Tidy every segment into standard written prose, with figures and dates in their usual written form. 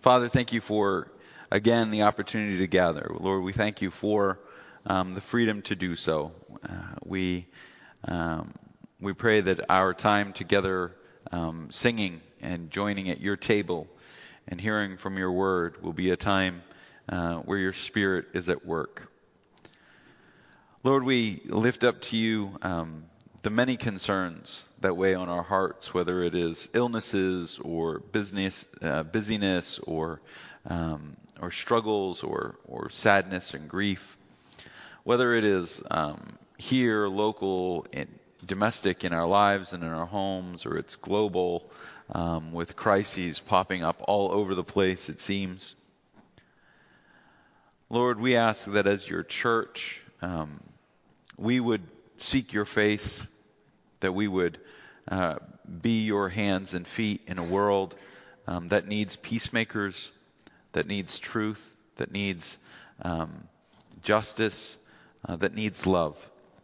Father, thank you for, again, the opportunity to gather. Lord, we thank you for the freedom to do so. We pray that our time together singing and joining at your table and hearing from your word will be a time where your Spirit is at work. Lord, we lift up to you the many concerns that weigh on our hearts, whether it is illnesses or busyness or struggles or sadness and grief, whether it is here, local, and domestic in our lives and in our homes, or it's global with crises popping up all over the place, it seems. Lord, we ask that as your church, we would seek your face, that we would be your hands and feet in a world that needs peacemakers, that needs truth, that needs justice, that needs love.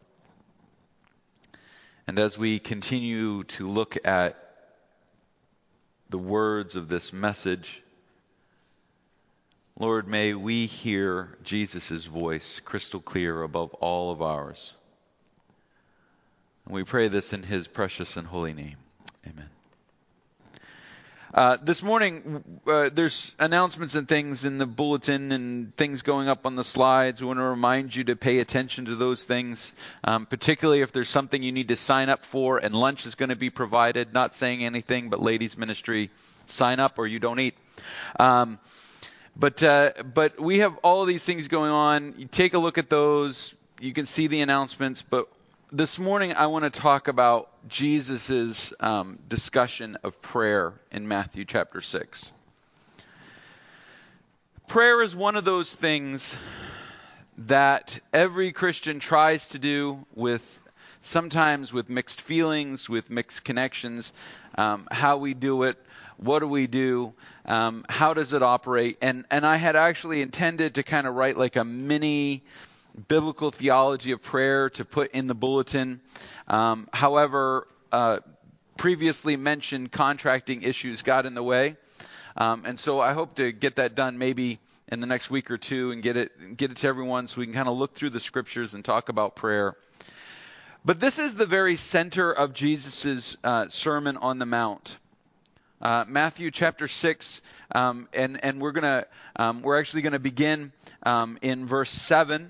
And as we continue to look at the words of this message, Lord, may we hear Jesus' voice crystal clear above all of ours. And we pray this in his precious and holy name. Amen. This morning, there's announcements and things in the bulletin and things going up on the slides. We want to remind you to pay attention to those things, particularly if there's something you need to sign up for and lunch is going to be provided. Not saying anything, but ladies ministry, sign up or you don't eat. But we have all of these things going on. You take a look at those. You can see the announcements. But this morning I want to talk about Jesus' discussion of prayer in Matthew chapter 6. Prayer is one of those things that every Christian tries to do sometimes with mixed feelings, with mixed connections. How we do it. What do we do? How does it operate? And I had actually intended to kind of write like a mini biblical theology of prayer to put in the bulletin. However, previously mentioned contracting issues got in the way. And so I hope to get that done maybe in the next week or two and get it to everyone so we can kind of look through the scriptures and talk about prayer. But this is the very center of Jesus' Sermon on the Mount. Matthew chapter 6, and we're actually gonna begin in verse 7.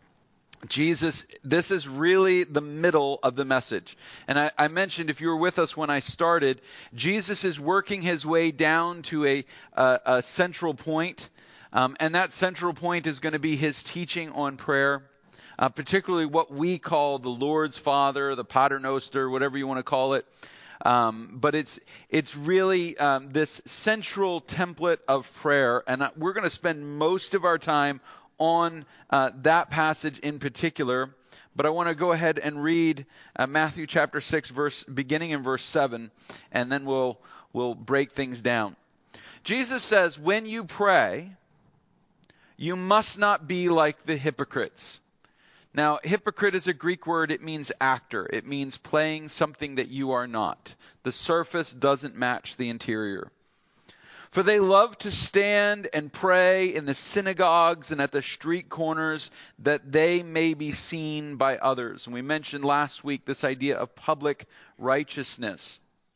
This is really the middle of the message. And I mentioned, if you were with us when I started, Jesus is working his way down to a central point, and that central point is going to be his teaching on prayer, particularly what we call the Lord's Father, the Pater Noster, whatever you want to call it. But it's really this central template of prayer, and we're going to spend most of our time on that passage in particular. But I want to go ahead and read Matthew chapter 6, beginning in verse 7, and then we'll break things down. Jesus says, "When you pray, you must not be like the hypocrites." Now, hypocrite is a Greek word. It means actor. It means playing something that you are not. The surface doesn't match the interior. "For they love to stand and pray in the synagogues and at the street corners that they may be seen by others." And we mentioned last week this idea of public righteousness.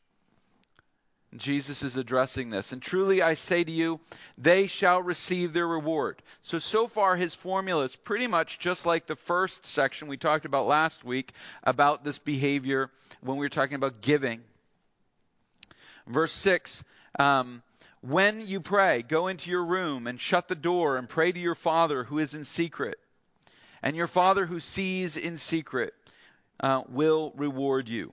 Jesus is addressing this. "And truly I say to you, they shall receive their reward." So far his formula is pretty much just like the first section we talked about last week about this behavior when we were talking about giving. Verse 6, "When you pray, go into your room and shut the door and pray to your Father who is in secret. And your Father who sees in secret will reward you.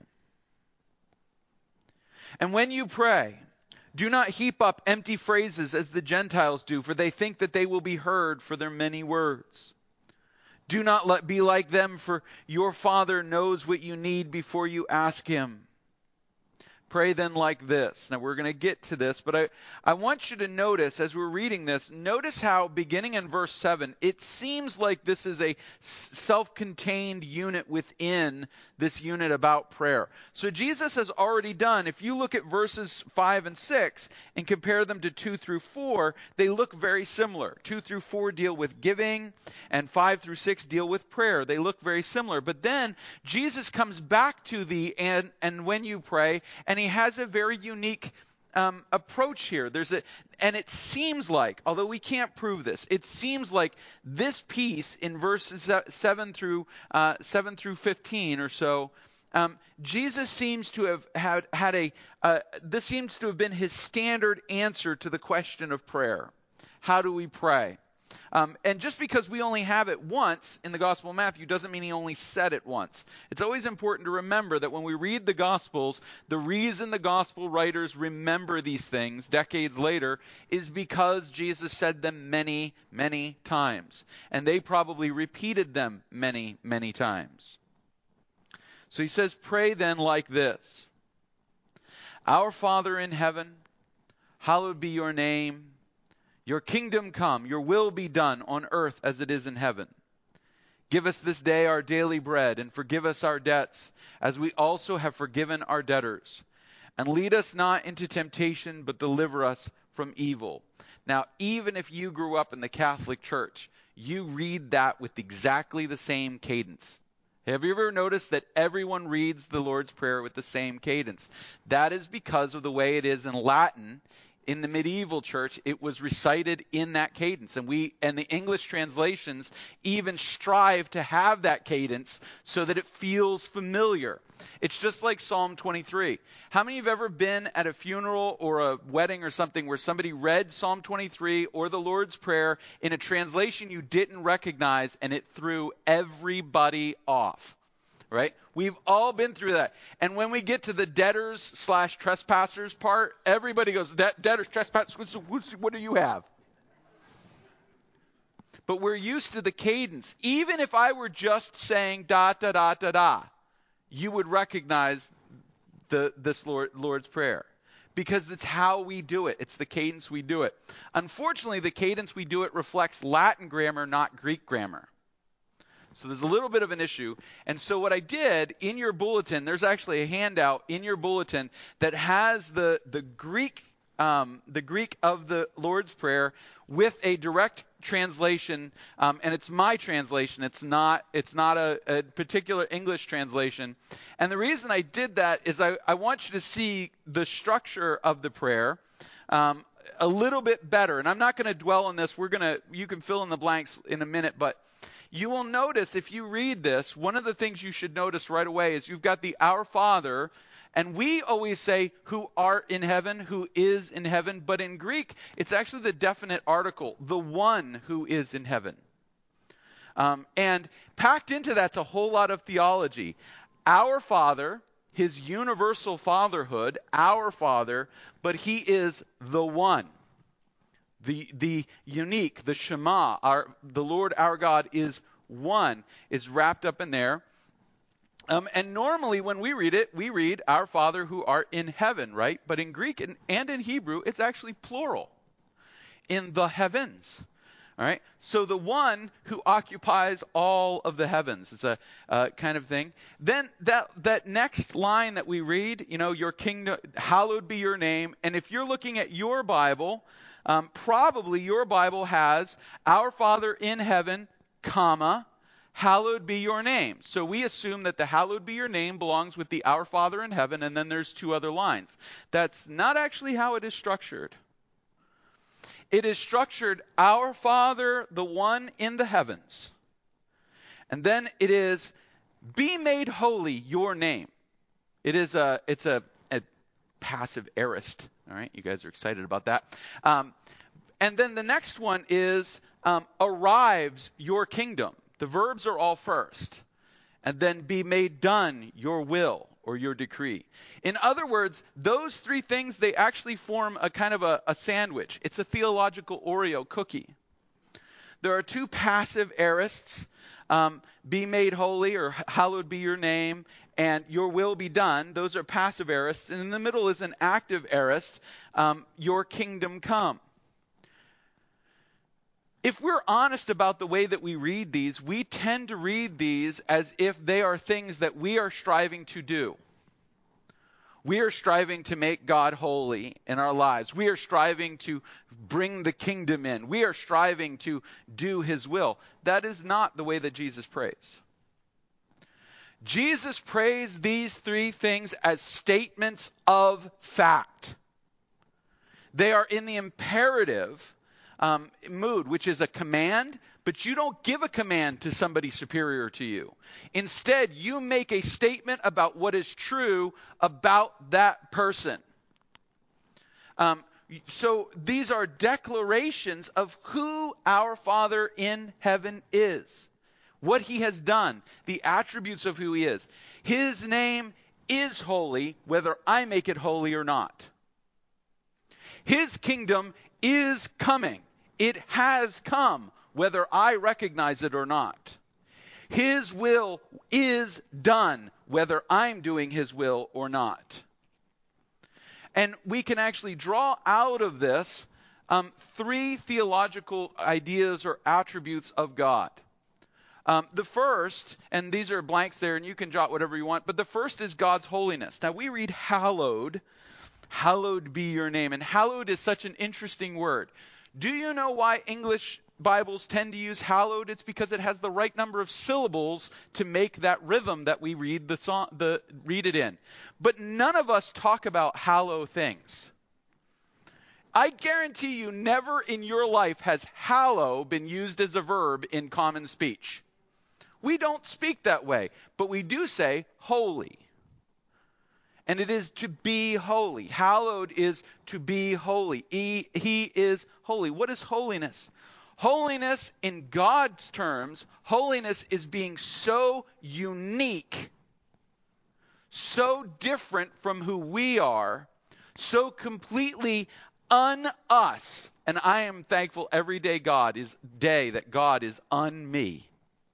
And when you pray, do not heap up empty phrases as the Gentiles do, for they think that they will be heard for their many words. Do not be like them, for your Father knows what you need before you ask him. Pray then like this. Now we're going to get to this, but I want you to notice as we're reading this, notice how beginning in verse 7, it seems like this is a self-contained unit within this unit about prayer. So Jesus has already done, if you look at verses 5 and 6 and compare them to 2 through 4, they look very similar. 2 through 4 deal with giving, and 5 through 6 deal with prayer. They look very similar. But then Jesus comes back to the and when you pray, and he has a very unique approach here. And it seems like, although we can't prove this, it seems like this piece in verses 7 through 15 or so, Jesus seems to have this seems to have been his standard answer to the question of prayer. How do we pray? And just because we only have it once in the Gospel of Matthew doesn't mean he only said it once. It's always important to remember that when we read the Gospels, the reason the Gospel writers remember these things decades later is because Jesus said them many, many times. And they probably repeated them many, many times. So he says, pray then like this. Our Father in heaven, hallowed be your name. Your kingdom come, your will be done on earth as it is in heaven. Give us this day our daily bread, and forgive us our debts, as we also have forgiven our debtors. And lead us not into temptation, but deliver us from evil. Now, even if you grew up in the Catholic Church, you read that with exactly the same cadence. Have you ever noticed that everyone reads the Lord's Prayer with the same cadence? That is because of the way it is in Latin. In the medieval church, it was recited in that cadence. And the English translations even strive to have that cadence so that it feels familiar. It's just like Psalm 23. How many have ever been at a funeral or a wedding or something where somebody read Psalm 23 or the Lord's Prayer in a translation you didn't recognize and it threw everybody off? Right? We've all been through that. And when we get to the debtors/trespassers part, everybody goes, debtors, trespassers, what do you have? But we're used to the cadence. Even if I were just saying da, da, da, da, da, you would recognize this Lord's Prayer. Because it's how we do it. It's the cadence we do it. Unfortunately, the cadence we do it reflects Latin grammar, not Greek grammar. So there's a little bit of an issue. And so what I did in your bulletin, there's actually a handout in your bulletin that has the Greek of the Lord's Prayer with a direct translation, and it's my translation. It's not a particular English translation. And the reason I did that is I want you to see the structure of the prayer a little bit better. And I'm not going to dwell on this. You can fill in the blanks in a minute, but you will notice if you read this, one of the things you should notice right away is you've got the Our Father, and we always say who art in heaven, who is in heaven, but in Greek, it's actually the definite article, the one who is in heaven. And packed into that's a whole lot of theology. Our Father, his universal fatherhood, our Father, but he is the one. The unique, the Shema, the Lord our God is one, is wrapped up in there. And normally when we read our Father who art in heaven, right? But in Greek and in Hebrew, it's actually plural. In the heavens. All right? So the one who occupies all of the heavens. It's a kind of thing. Then that next line that we read, your kingdom, hallowed be your name. And if you're looking at your Bible, probably your Bible has our Father in heaven, comma, hallowed be your name. So we assume that the hallowed be your name belongs with the Our Father in heaven, and then there's two other lines. That's not actually how it is structured. It is structured, Our Father, the one in the heavens. And then it is, be made holy your name. It's a passive aorist. All right, you guys are excited about that. And then the next one is arrives your kingdom. The verbs are all first. And then be made done your will or your decree. In other words, those three things, they actually form a kind of a sandwich. It's a theological Oreo cookie. There are two passive aorists, be made holy, or hallowed be your name, and your will be done. Those are passive aorists. And in the middle is an active aorist, your kingdom come. If we're honest about the way that we read these, we tend to read these as if they are things that we are striving to do. We are striving to make God holy in our lives. We are striving to bring the kingdom in. We are striving to do his will. That is not the way that Jesus prays. Jesus prays these three things as statements of fact. They are in the imperative mood, which is a command, but you don't give a command to somebody superior to you. Instead, you make a statement about what is true about that person. So these are declarations of who our Father in heaven is, what he has done, the attributes of who he is. His name is holy, whether I make it holy or not. His kingdom is coming. It has come, whether I recognize it or not. His will is done, whether I'm doing his will or not. And we can actually draw out of this three theological ideas or attributes of God. The first, and these are blanks there, and you can jot whatever you want, but the first is God's holiness. Now we read hallowed be your name. And hallowed is such an interesting word. Do you know why English Bibles tend to use hallowed? It's because it has the right number of syllables to make that rhythm that we read read it in. But none of us talk about hallow things. I guarantee you never in your life has hallow been used as a verb in common speech. We don't speak that way, but we do say holy. And it is to be holy. Hallowed is to be holy. He is holy. What is holiness? Holiness, in God's terms, holiness is being so unique, so different from who we are, so completely un-us. And I am thankful every day that God is un-me.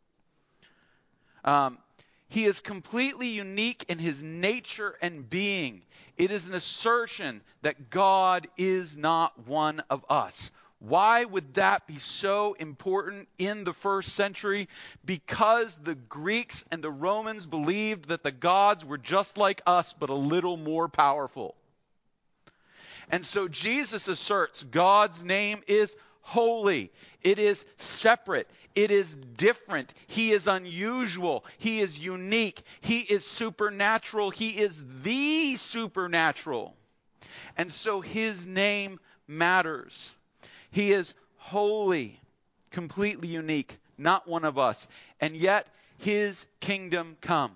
He is completely unique in his nature and being. It is an assertion that God is not one of us. Why would that be so important in the first century? Because the Greeks and the Romans believed that the gods were just like us, but a little more powerful. And so Jesus asserts God's name is holy. It is separate. It is different. He is unusual. He is unique. He is supernatural. He is the supernatural. And so his name matters. He is holy, completely unique, not one of us. And yet his kingdom come.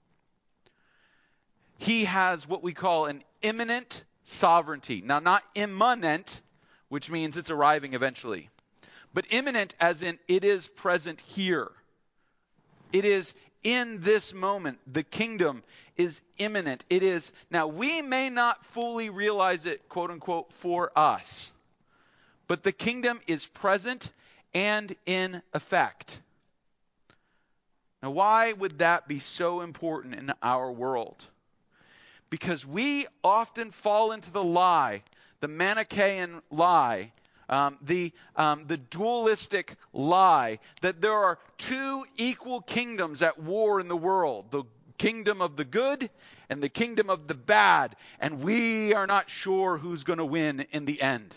He has what we call an imminent sovereignty. Now, not immanent, which means it's arriving eventually. But imminent as in it is present here. It is in this moment. The kingdom is imminent. It is, now we may not fully realize it, quote unquote, for us. But the kingdom is present and in effect. Now why would that be so important in our world? Because we often fall into the lie, the Manichaean lie, the dualistic lie that there are two equal kingdoms at war in the world, the kingdom of the good and the kingdom of the bad, and we are not sure who's going to win in the end.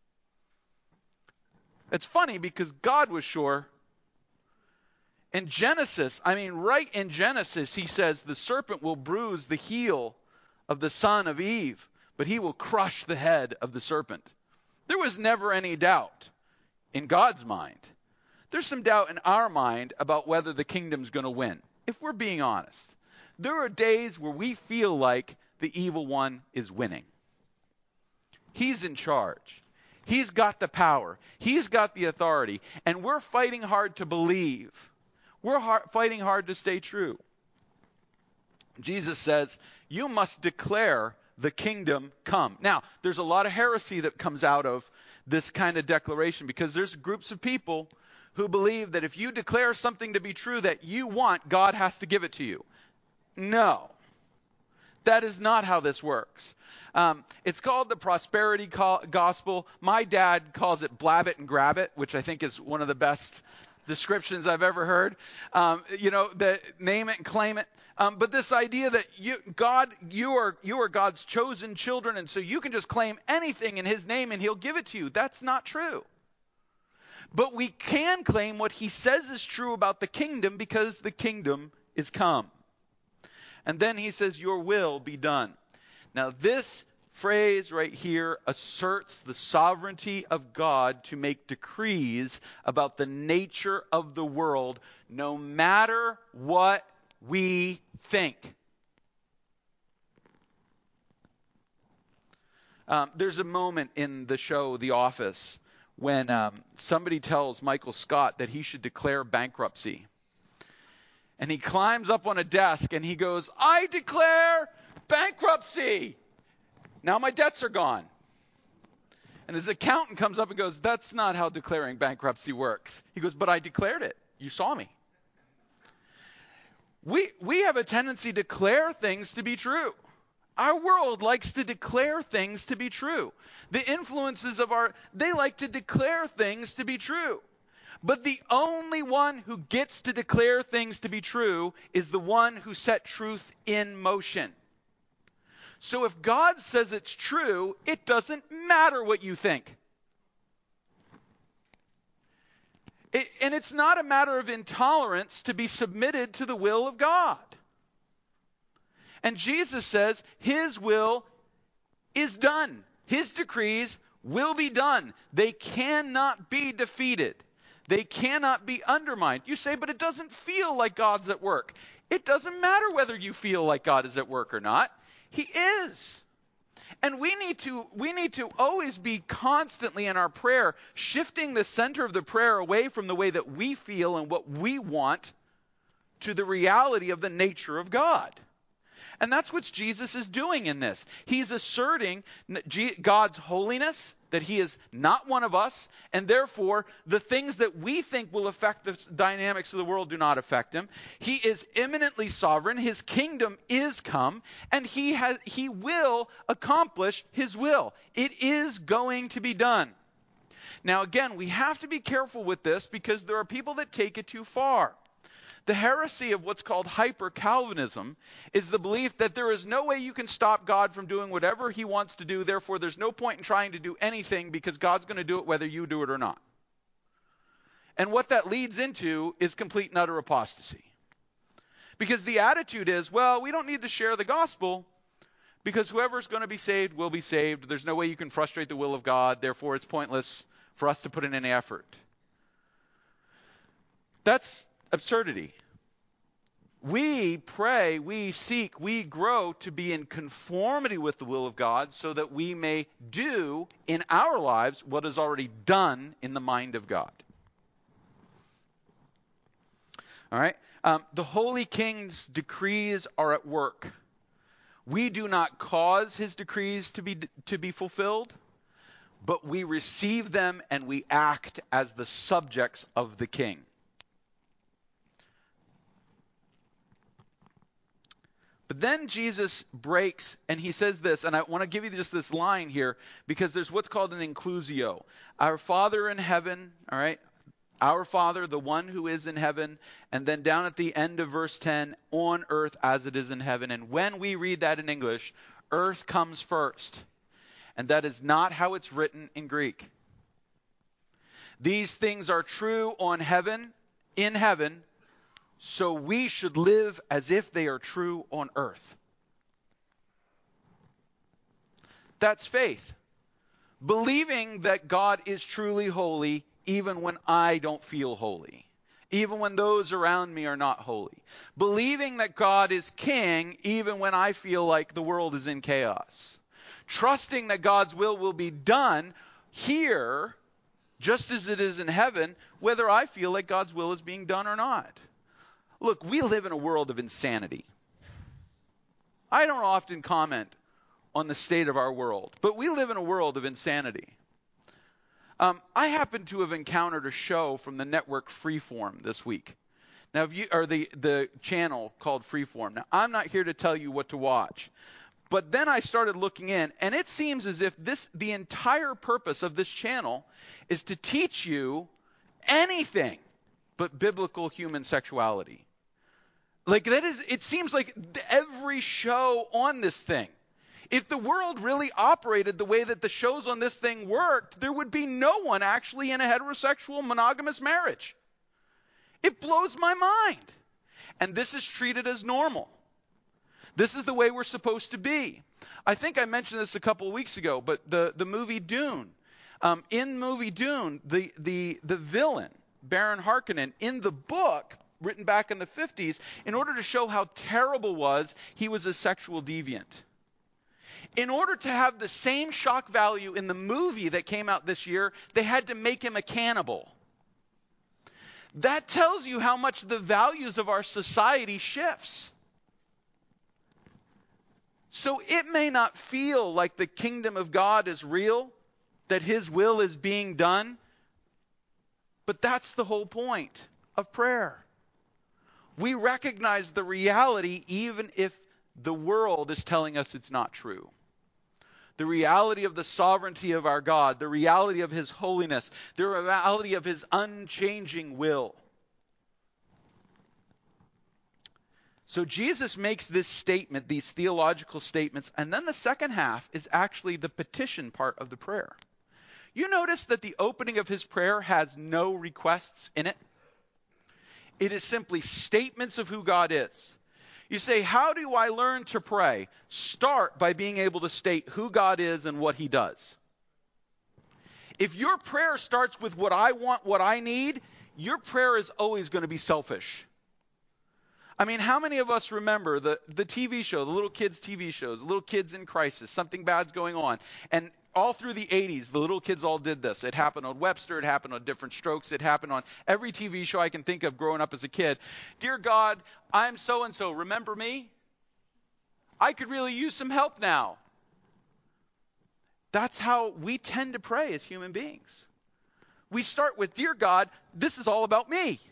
It's funny because God was sure. In Genesis, right in Genesis, he says the serpent will bruise the heel of the son of Eve, but he will crush the head of the serpent. There was never any doubt in God's mind. There's some doubt in our mind about whether the kingdom's going to win. If we're being honest, there are days where we feel like the evil one is winning. He's in charge. He's got the power. He's got the authority. And we're fighting hard to believe. We're fighting hard to stay true. Jesus says, you must declare the kingdom come. Now, there's a lot of heresy that comes out of this kind of declaration because there's groups of people who believe that if you declare something to be true that you want, God has to give it to you. No. That is not how this works. It's called the prosperity gospel. My dad calls it blab it and grab it, which I think is one of the best descriptions I've ever heard. The name it and claim it. But this idea that you are God's chosen children, and so you can just claim anything in his name and he'll give it to you. That's not true. But we can claim what he says is true about the kingdom because the kingdom is come. And then he says, your will be done. Now this phrase right here asserts the sovereignty of God to make decrees about the nature of the world, no matter what we think. There's a moment in the show The Office when somebody tells Michael Scott that he should declare bankruptcy. And he climbs up on a desk and he goes, I declare bankruptcy. Now my debts are gone. And his accountant comes up and goes, that's not how declaring bankruptcy works. He goes, but I declared it. You saw me. We have a tendency to declare things to be true. Our world likes to declare things to be true. The influences they like to declare things to be true. But the only one who gets to declare things to be true is the one who set truth in motion. So if God says it's true, it doesn't matter what you think. And it's not a matter of intolerance to be submitted to the will of God. And Jesus says his will is done. His decrees will be done. They cannot be defeated. They cannot be undermined. You say, but it doesn't feel like God's at work. It doesn't matter whether you feel like God is at work or not. He is. And we need to always be constantly in our prayer, shifting the center of the prayer away from the way that we feel and what we want to the reality of the nature of God. And that's what Jesus is doing in this. He's asserting God's holiness, that he is not one of us, and therefore the things that we think will affect the dynamics of the world do not affect him. He is eminently sovereign. His kingdom is come, and he will accomplish his will. It is going to be done. Now again, we have to be careful with this because there are people that take it too far. The heresy of what's called hyper-Calvinism is the belief that there is no way you can stop God from doing whatever he wants to do, therefore there's no point in trying to do anything because God's going to do it whether you do it or not. And what that leads into is complete and utter apostasy. Because the attitude is, well, we don't need to share the gospel because whoever's going to be saved will be saved. There's no way you can frustrate the will of God, therefore it's pointless for us to put in any effort. That's absurdity. We pray, we seek, we grow to be in conformity with the will of God so that we may do in our lives what is already done in the mind of God. All right? The Holy King's decrees are at work. We do not cause his decrees to be fulfilled, but we receive them and we act as the subjects of the King. But then Jesus breaks and he says this, and I want to give you just this line here because there's what's called an inclusio. Our Father in heaven, all right, our Father, the one who is in heaven, and then down at the end of verse 10, on earth as it is in heaven. And when we read that in English, earth comes first. And that is not how it's written in Greek. These things are true in heaven, so we should live as if they are true on earth. That's faith. Believing that God is truly holy even when I don't feel holy. Even when those around me are not holy. Believing that God is king even when I feel like the world is in chaos. Trusting that God's will be done here just as it is in heaven, whether I feel like God's will is being done or not. Look, we live in a world of insanity. I don't often comment on the state of our world, but we live in a world of insanity. I happen to have encountered a show from the network Freeform this week. Now, the channel called Freeform. Now, I'm not here to tell you what to watch, but then I started looking in, and it seems as if the entire purpose of this channel is to teach you anything but biblical human sexuality. Like it seems like every show on this thing. If the world really operated the way that the shows on this thing worked, there would be no one actually in a heterosexual monogamous marriage. It blows my mind. And this is treated as normal. This is the way we're supposed to be. I think I mentioned this a couple of weeks ago, but the movie Dune. In movie Dune, the villain, Baron Harkonnen, in the book written back in the 50s, in order to show how terrible he was a sexual deviant. In order to have the same shock value in the movie that came out this year, they had to make him a cannibal. That tells you how much the values of our society shifts. So it may not feel like the kingdom of God is real, that his will is being done, but that's the whole point of prayer. We recognize the reality even if the world is telling us it's not true. The reality of the sovereignty of our God, the reality of his holiness, the reality of his unchanging will. So Jesus makes this statement, these theological statements, and then the second half is actually the petition part of the prayer. You notice that the opening of his prayer has no requests in it. It is simply statements of who God is. You say, how do I learn to pray? Start by being able to state who God is and what he does. If your prayer starts with what I want, what I need, your prayer is always going to be selfish. I mean, how many of us remember the TV show, the little kids' TV shows, Little Kids in Crisis, something bad's going on. And all through the 80s, the little kids all did this. It happened on Webster. It happened on Different Strokes. It happened on every TV show I can think of growing up as a kid. Dear God, I'm so-and-so. Remember me? I could really use some help now. That's how we tend to pray as human beings. We start with, Dear God, this is all about me.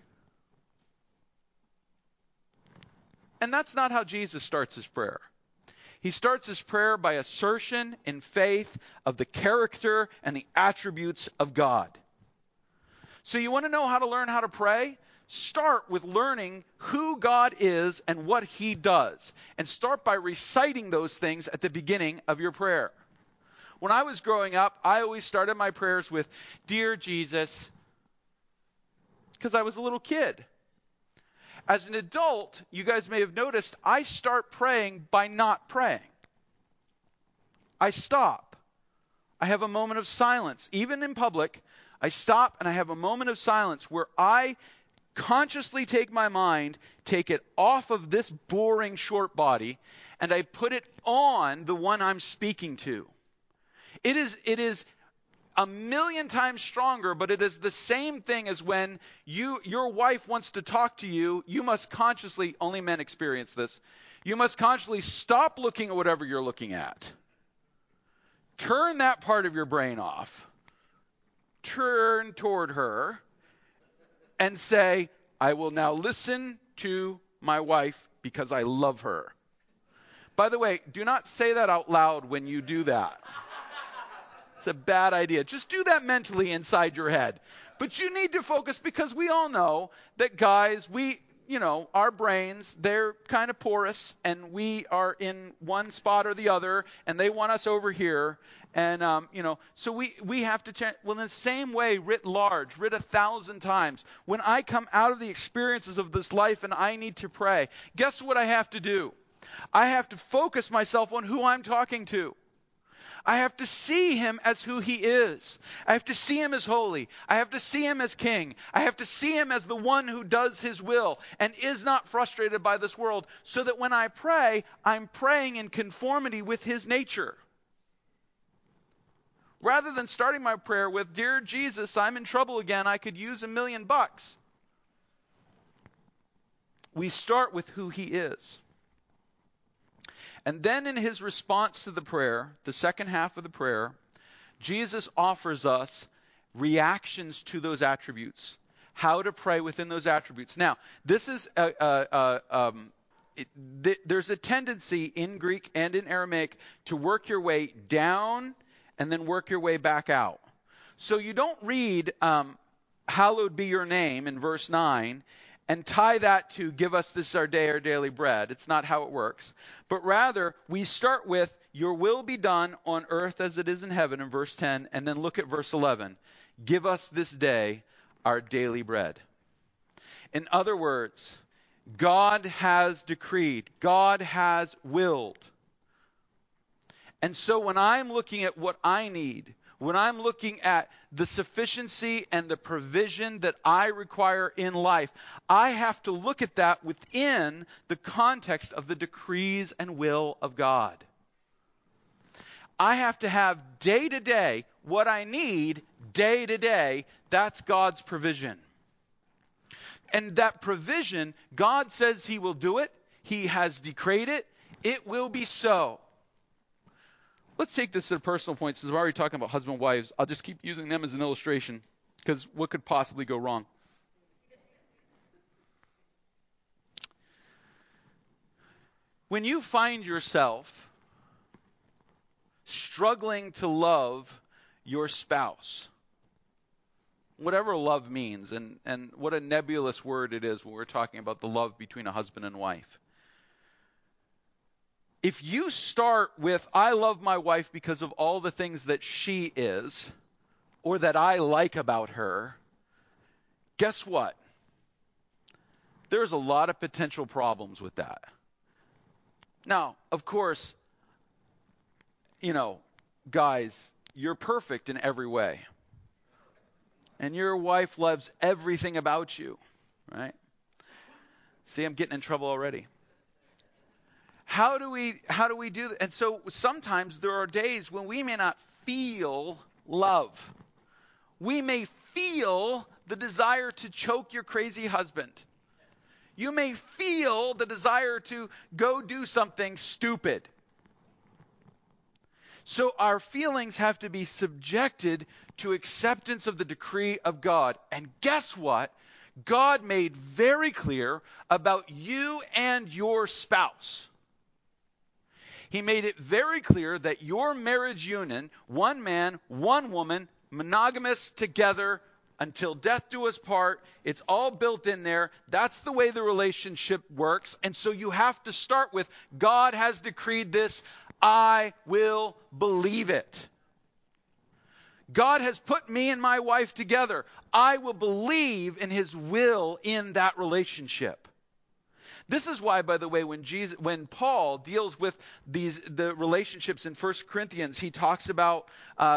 And that's not how Jesus starts his prayer. He starts his prayer by assertion in faith of the character and the attributes of God. So you want to know how to learn how to pray? Start with learning who God is and what he does. And start by reciting those things at the beginning of your prayer. When I was growing up, I always started my prayers with, Dear Jesus, because I was a little kid. As an adult, you guys may have noticed, I start praying by not praying. I stop. I have a moment of silence. Even in public, I stop and I have a moment of silence where I consciously take my mind, take it off of this boring short body, and I put it on the one I'm speaking to. It is a million times stronger, but it is the same thing as when your wife wants to talk to you. You must consciously, only men experience this, you must consciously stop looking at whatever you're looking at. Turn that part of your brain off. Turn toward her and say, I will now listen to my wife because I love her. By the way, do not say that out loud when you do that. It's a bad idea. Just do that mentally inside your head. But you need to focus because we all know that guys, our brains, they're kind of porous and we are in one spot or the other and they want us over here. And, so we have to change. Well, in the same way, writ large, writ 1,000 times, when I come out of the experiences of this life and I need to pray, guess what I have to do? I have to focus myself on who I'm talking to. I have to see him as who he is. I have to see him as holy. I have to see him as king. I have to see him as the one who does his will and is not frustrated by this world, so that when I pray, I'm praying in conformity with his nature. Rather than starting my prayer with, Dear Jesus, I'm in trouble again. I could use $1 million. We start with who he is. And then in his response to the prayer, the second half of the prayer, Jesus offers us reactions to those attributes, how to pray within those attributes. Now, this is there's a tendency in Greek and in Aramaic to work your way down and then work your way back out. So you don't read hallowed be your name in verse 9 and tie that to give us this our daily bread. It's not how it works. But rather, we start with your will be done on earth as it is in heaven in verse 10, and then look at verse 11. Give us this day our daily bread. In other words, God has decreed, God has willed. And so when I'm looking at what I need, when I'm looking at the sufficiency and the provision that I require in life, I have to look at that within the context of the decrees and will of God. I have to have day to day what I need day to day. That's God's provision. And that provision, God says He will do it. He has decreed it. It will be so. Let's take this to a personal point. Since we're already talking about husband and wives, I'll just keep using them as an illustration, because what could possibly go wrong? When you find yourself struggling to love your spouse, whatever love means, and what a nebulous word it is when we're talking about the love between a husband and wife. If you start with, I love my wife because of all the things that she is, or that I like about her, guess what? There's a lot of potential problems with that. Now, of course, guys, you're perfect in every way. And your wife loves everything about you, right? See, I'm getting in trouble already. How do we do that? And so sometimes there are days when we may not feel love. We may feel the desire to choke your crazy husband. You may feel the desire to go do something stupid. So our feelings have to be subjected to acceptance of the decree of God. And guess what? God made very clear about you and your spouse. He made it very clear that your marriage union, one man, one woman, monogamous together until death do us part, it's all built in there. That's the way the relationship works. And so you have to start with, God has decreed this. I will believe it. God has put me and my wife together. I will believe in His will in that relationship. This is why, by the way, when Paul deals with the relationships in 1 Corinthians, he talks about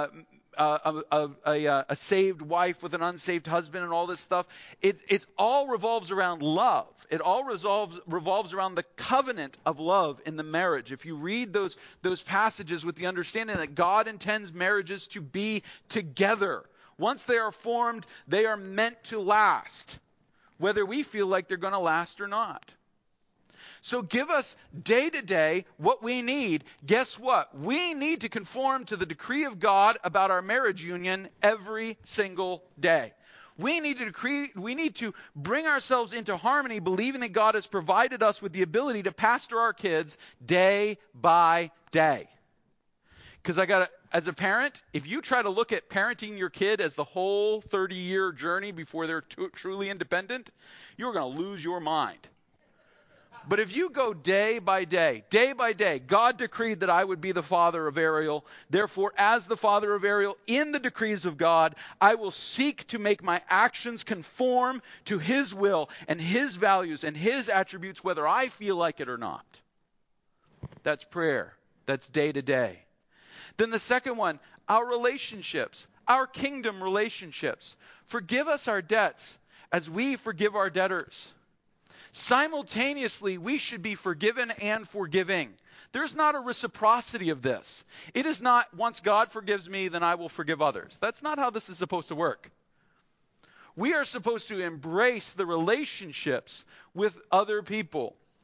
a saved wife with an unsaved husband and all this stuff. It all revolves around love. It all revolves around the covenant of love in the marriage. If you read those passages with the understanding that God intends marriages to be together. Once they are formed, they are meant to last, whether we feel like they're going to last or not. So give us day to day what we need. Guess what? We need to conform to the decree of God about our marriage union every single day. We need to bring ourselves into harmony, believing that God has provided us with the ability to pastor our kids day by day. Because as a parent, if you try to look at parenting your kid as the whole 30-year journey before they're truly independent, you're going to lose your mind. But if you go day by day, God decreed that I would be the father of Ariel. Therefore, as the father of Ariel, in the decrees of God, I will seek to make my actions conform to His will and His values and His attributes, whether I feel like it or not. That's prayer. That's day to day. Then the second one, our relationships, our kingdom relationships. Forgive us our debts as we forgive our debtors. Simultaneously, we should be forgiven and forgiving. There's not a reciprocity of this. It is not, once God forgives me, then I will forgive others. That's not how this is supposed to work. We are supposed to embrace the relationships with other people.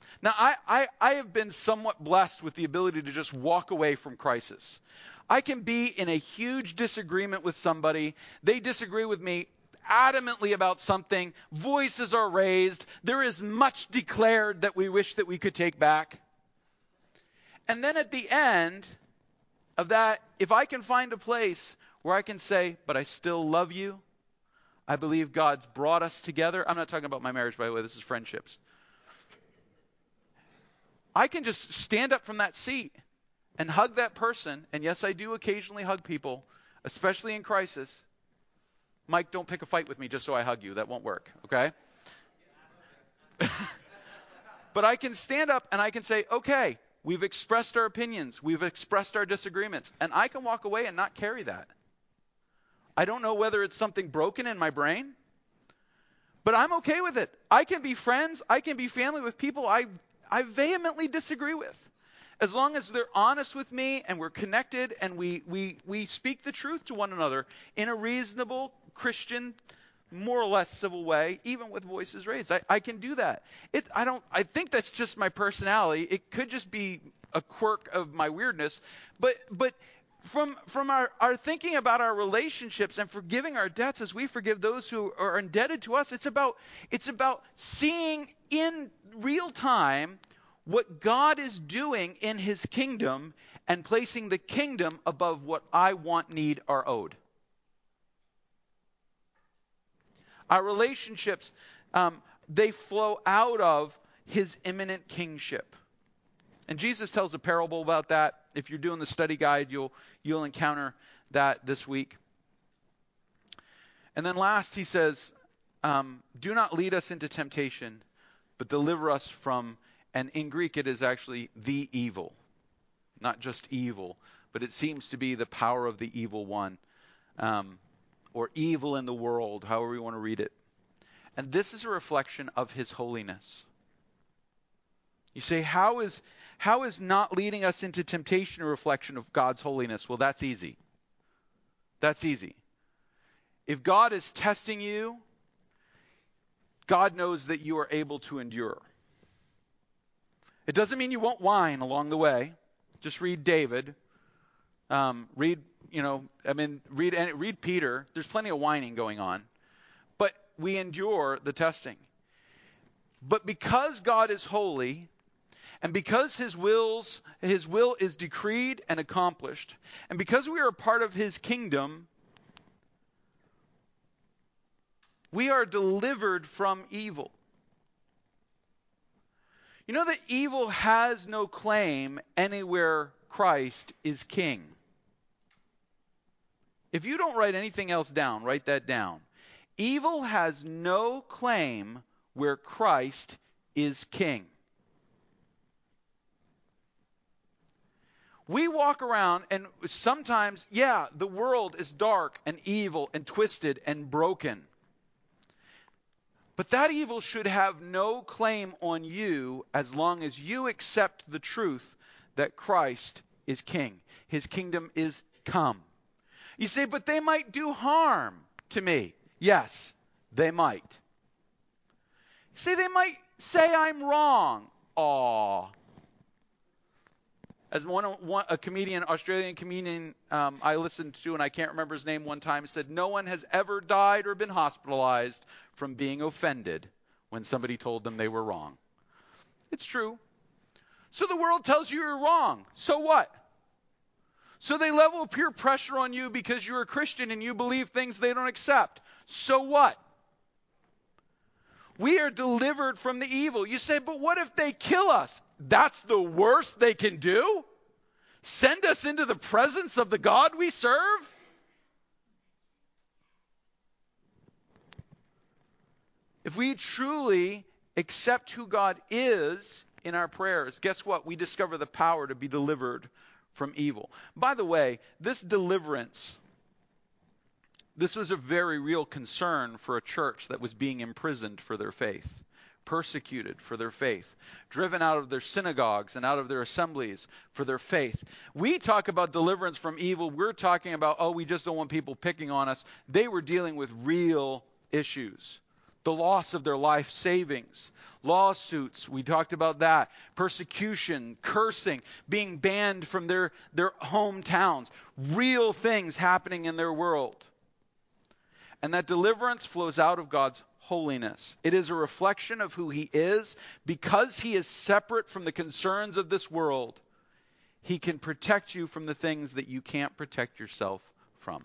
Now, I have been somewhat blessed with the ability to just walk away from crisis. I can be in a huge disagreement with somebody. They disagree with me adamantly about something. Voices are raised. There is much declared that we wish that we could take back. And then at the end of that, if I can find a place where I can say, but I still love you. I believe God's brought us together. I'm not talking about my marriage, by the way. This is friendships. I can just stand up from that seat and hug that person. And yes, I do occasionally hug people, especially in crisis. Mike, don't pick a fight with me just so I hug you. That won't work, okay? But I can stand up and I can say, okay, we've expressed our opinions. We've expressed our disagreements. And I can walk away and not carry that. I don't know whether it's something broken in my brain, but I'm okay with it. I can be friends. I can be family with people I vehemently disagree with. As long as they're honest with me and we're connected and we speak the truth to one another in a reasonable, Christian, more or less civil way, even with voices raised. I can do that. I think that's just my personality. It could just be a quirk of my weirdness, but from our thinking about our relationships and forgiving our debts as we forgive those who are indebted to us, it's about seeing in real time what God is doing in his kingdom and placing the kingdom above what I want, need, or owed. Our relationships, they flow out of his imminent kingship. And Jesus tells a parable about that. If you're doing the study guide, you'll encounter that this week. And then last, he says, do not lead us into temptation, but deliver us from, and in Greek it is actually the evil. Not just evil, but it seems to be the power of the evil one, or evil in the world, however you want to read it. And this is a reflection of his holiness. You say, how is not leading us into temptation a reflection of God's holiness? Well, that's easy. That's easy. If God is testing you, God knows that you are able to endure. It doesn't mean you won't whine along the way. Just read David. Read Peter. There's plenty of whining going on. But we endure the testing. But because God is holy, and because his will is decreed and accomplished, and because we are a part of his kingdom, we are delivered from evil. You know that evil has no claim anywhere Christ is king. If you don't write anything else down, write that down. Evil has no claim where Christ is king. We walk around and sometimes, the world is dark and evil and twisted and broken. But that evil should have no claim on you as long as you accept the truth that Christ is king. His kingdom is come. You say, but they might do harm to me. Yes, they might. You say, they might say I'm wrong. Aw. As a comedian, Australian comedian I listened to, and I can't remember his name one time, said, no one has ever died or been hospitalized from being offended when somebody told them they were wrong. It's true. So the world tells you you're wrong. So what? So they level peer pressure on you because you're a Christian and you believe things they don't accept. So what? We are delivered from the evil. You say, but what if they kill us? That's the worst they can do? Send us into the presence of the God we serve? If we truly accept who God is in our prayers, guess what? We discover the power to be delivered from evil. By the way, this deliverance, this was a very real concern for a church that was being imprisoned for their faith, persecuted for their faith, driven out of their synagogues and out of their assemblies for their faith. We talk about deliverance from evil. We're talking about, we just don't want people picking on us. They were dealing with real issues. the loss of their life savings, lawsuits, we talked about that, persecution, cursing, being banned from their hometowns, real things happening in their world. And that deliverance flows out of God's holiness. It is a reflection of who he is. Because he is separate from the concerns of this world, he can protect you from the things that you can't protect yourself from.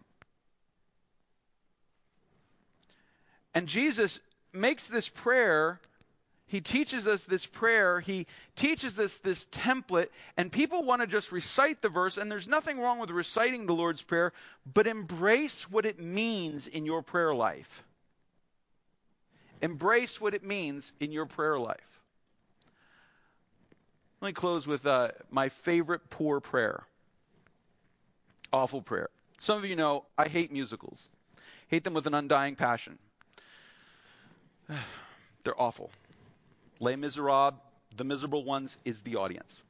And Jesus makes this prayer, he teaches us this prayer, he teaches us this template, and people want to just recite the verse, and there's nothing wrong with reciting the Lord's Prayer, but embrace what it means in your prayer life. Embrace what it means in your prayer life. Let me close with my favorite poor prayer. Awful prayer. Some of you know I hate musicals. Hate them with an undying passion. They're awful. Les Miserables, the miserable ones, is the audience.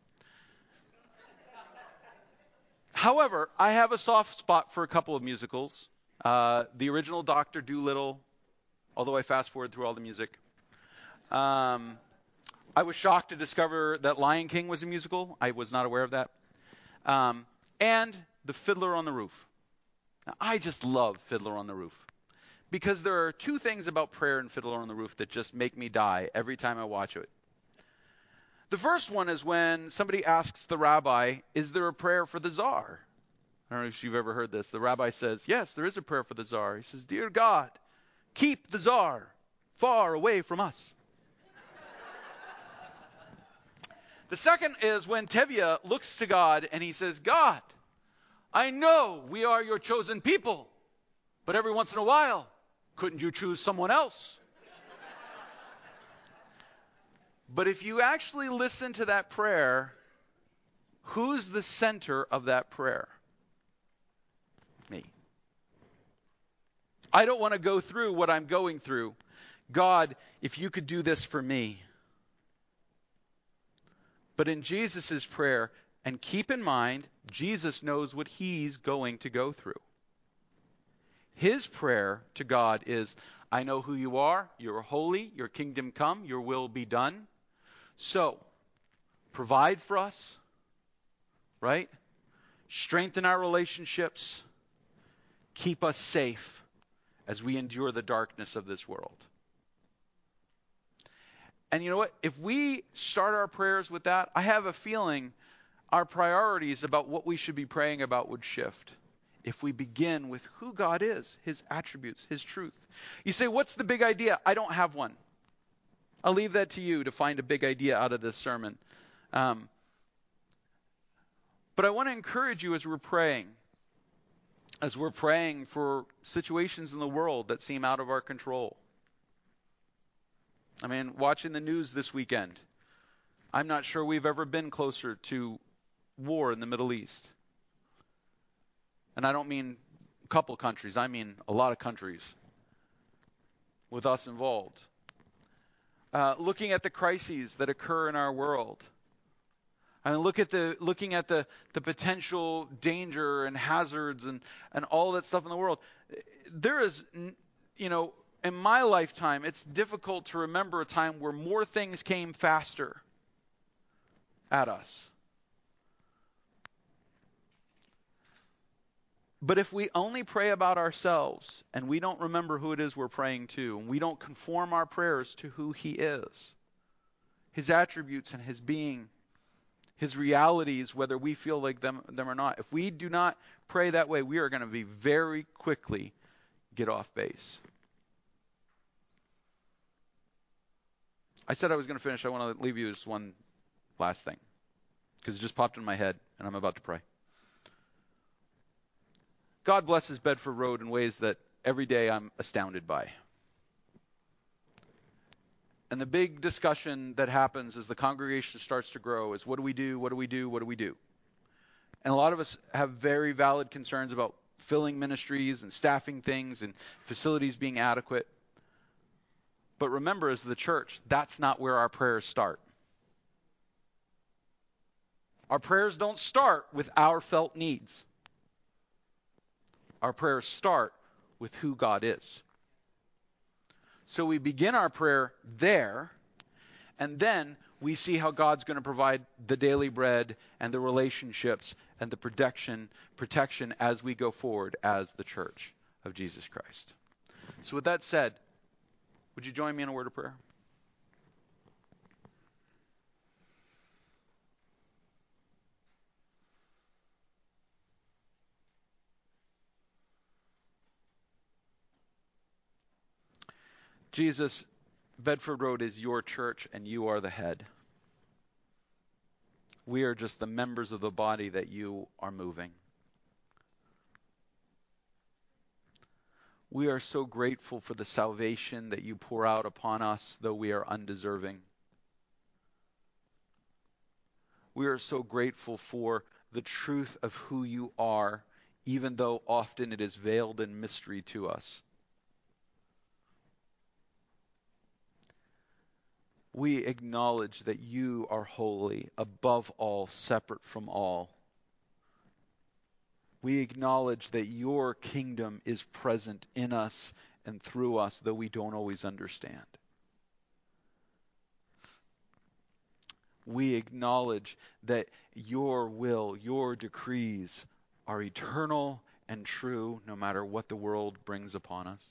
However, I have a soft spot for a couple of musicals. The original Dr. Dolittle, although I fast forward through all the music. I was shocked to discover that Lion King was a musical. I was not aware of that. And The Fiddler on the Roof. Now, I just love Fiddler on the Roof. Because there are two things about prayer and Fiddler on the Roof that just make me die every time I watch it. The first one is when somebody asks the rabbi, is there a prayer for the czar? I don't know if you've ever heard this. The rabbi says, yes, there is a prayer for the czar. He says, dear God, keep the czar far away from us. The second is when Tevye looks to God and he says, God, I know we are your chosen people, but every once in a while, couldn't you choose someone else? But if you actually listen to that prayer, who's the center of that prayer? Me. I don't want to go through what I'm going through. God, if you could do this for me. But in Jesus' prayer, and keep in mind, Jesus knows what he's going to go through. His prayer to God is, I know who you are, you're holy, your kingdom come, your will be done. So, provide for us, right? Strengthen our relationships. Keep us safe as we endure the darkness of this world. And you know what? If we start our prayers with that, I have a feeling our priorities about what we should be praying about would shift. If we begin with who God is, his attributes, his truth. You say, what's the big idea? I don't have one. I'll leave that to you to find a big idea out of this sermon. But I want to encourage you as we're praying for situations in the world that seem out of our control. I mean, watching the news this weekend, I'm not sure we've ever been closer to war in the Middle East. And I don't mean a couple countries, I mean a lot of countries with us involved. Looking at the crises that occur in our world. I mean, looking at the potential danger and hazards and all that stuff in the world. There is, in my lifetime, it's difficult to remember a time where more things came faster at us. But if we only pray about ourselves and we don't remember who it is we're praying to, and we don't conform our prayers to who he is, his attributes and his being, his realities, whether we feel like them or not, if we do not pray that way, we are going to be very quickly get off base. I said I was going to finish. I want to leave you just one last thing because it just popped in my head and I'm about to pray. God blesses Bedford Road in ways that every day I'm astounded by. And the big discussion that happens as the congregation starts to grow is what do we do, what do we do, what do we do? And a lot of us have very valid concerns about filling ministries and staffing things and facilities being adequate. But remember, as the church, that's not where our prayers start. Our prayers don't start with our felt needs. Our prayers start with who God is. So we begin our prayer there, and then we see how God's going to provide the daily bread and the relationships and the protection as we go forward as the church of Jesus Christ. So with that said, would you join me in a word of prayer? Jesus, Bedford Road is your church and you are the head. We are just the members of the body that you are moving. We are so grateful for the salvation that you pour out upon us, though we are undeserving. We are so grateful for the truth of who you are, even though often it is veiled in mystery to us. We acknowledge that you are holy, above all, separate from all. We acknowledge that your kingdom is present in us and through us, though we don't always understand. We acknowledge that your will, your decrees are eternal and true, no matter what the world brings upon us.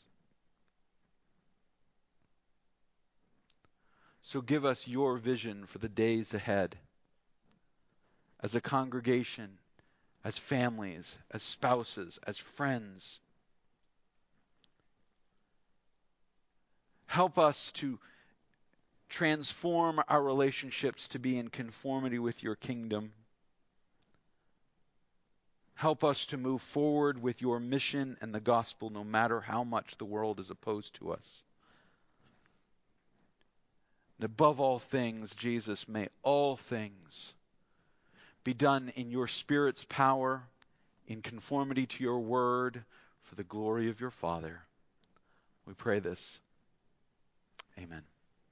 So give us your vision for the days ahead. As a congregation, as families, as spouses, as friends. Help us to transform our relationships to be in conformity with your kingdom. Help us to move forward with your mission and the gospel, no matter how much the world is opposed to us. And above all things, Jesus, may all things be done in your Spirit's power, in conformity to your word, for the glory of your Father. We pray this. Amen.